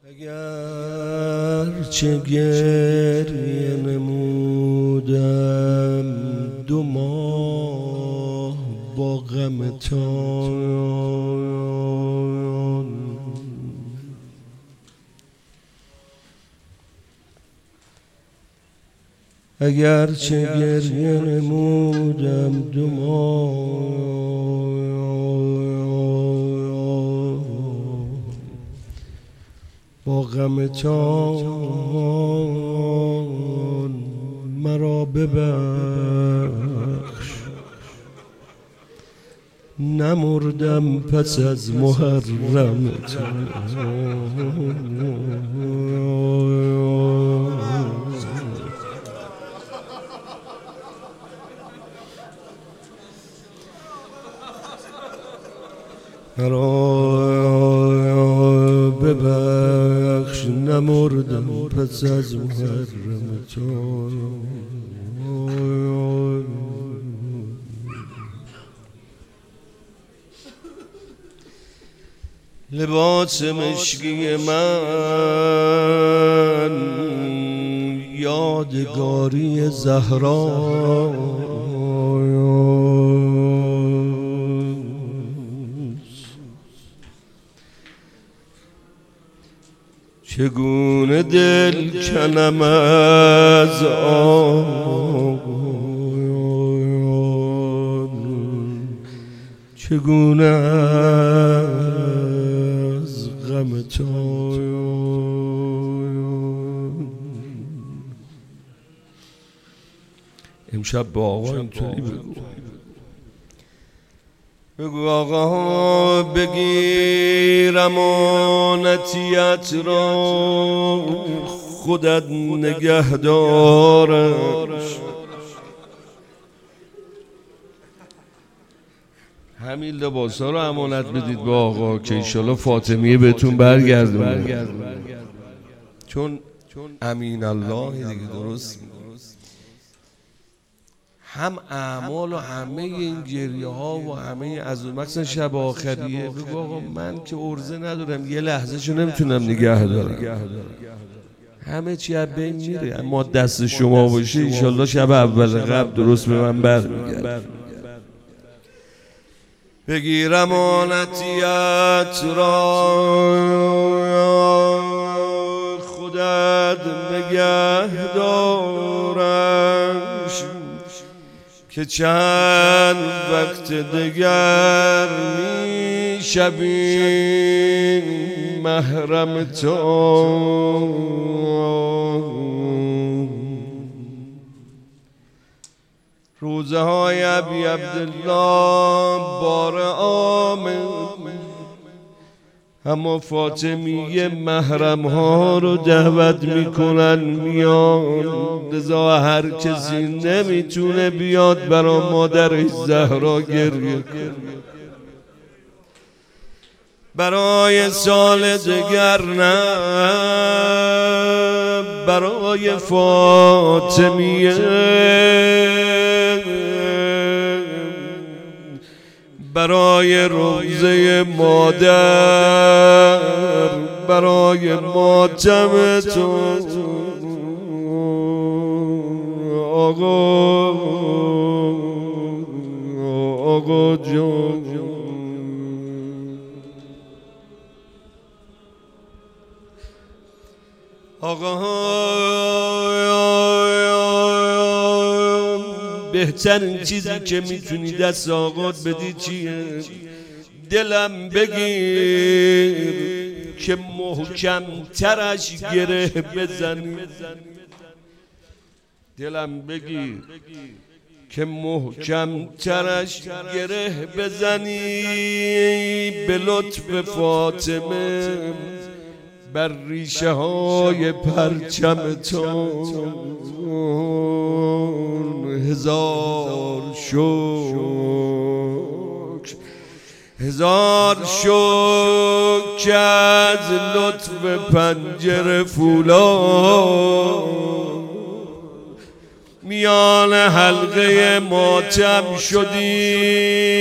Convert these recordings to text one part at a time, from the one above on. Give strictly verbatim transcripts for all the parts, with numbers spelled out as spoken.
اگر چه گریه نمودم دو ماه با غمتان، اگر چه گریه نمودم دو ماه با غمتان، مرا ببخش نمردم پس از محرمتان. مرا ببخش نمردم پس از محرمتان. لباس مشکی من یادگاری زهرا، چگونه دل کنم از آن، چگونه از غمتان. امشب با آقا اینطوری بگو بگو آقا بگیر امانتیت را، خودت نگه دارش. همین لباس ها رو امانت بدید با آقا که انشالله فاطمیه بهتون برگردونه، چون امین الله دیگه. درست هم اعمال و همه این گریه ها و همه از اون مکسن شب آخریه. بگو آقا من که عرضه ندارم، یه لحظه شو نمیتونم نگه دارم، همه چی از بین میره، اما دست شما باشه انشالله شب اول قبل درست به من برمیگرد. بگیر امانتیت را، خودت نگه دارش، که چند وقت دگر می شوی محرم تو. روزه های ابی عبدالله بار آمد، اما فاطمیه محرم ها رو دعوت میکنن میان، لذا هر کسی نمیتونه بیاد برا مادر زهرا گریه کنه. برای سال دگر نه، برای فاطمیه، برای روزه مادر، برای ماتم تو آقا، آقا جان. آقا بهترین چیزی که میتونی دست آقات بدی چیه؟ دلم بگیر که محکم ترش گره بزنی، دلم بگیر که محکم ترش گره بزنی، به لطف فاطمه بر ریشه های پرچم تو. هزار شکر، هزار شکر از لطف پنجره فولاد، میان حلقه ماتم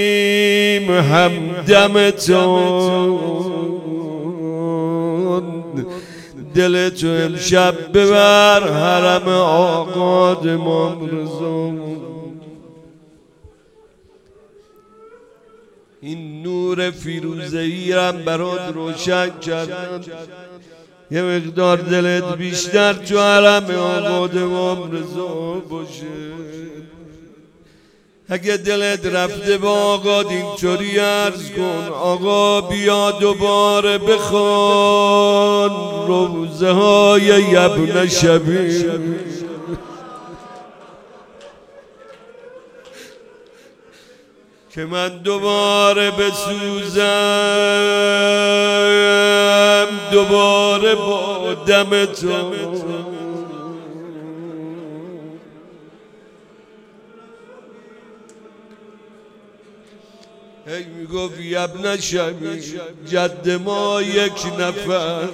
شدیم همدم تو. دل تو امشب ببر حرم آقا امام رضا. این نور فیروزه‌ای هم برات روشن کردن، یه مقدار دلت بیشتر تو حرم آقا امام رضا باشه. اگه دلت رفته با آقا اینطوری عرض کن آقا بیا دوباره بخوان روزه های یبن شبیر، که من دوباره بسوزم دوباره با دم تو. هی میگفت یبن شبیر جد ما یک نفر،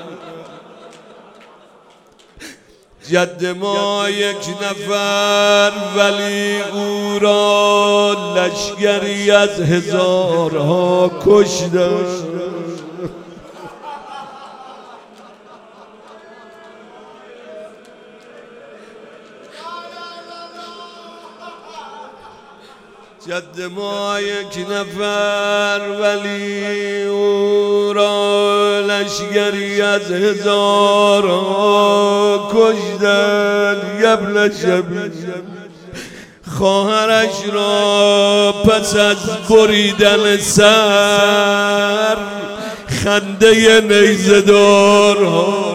جد ما یک نفر ولی او را لشگری از هزارها کشتن. جد ما یک نفر ولی او را لشگری از هزارها کشتن. یبن شبیر خواهرش را پس از بریدن سر خنده نیزه‌دارها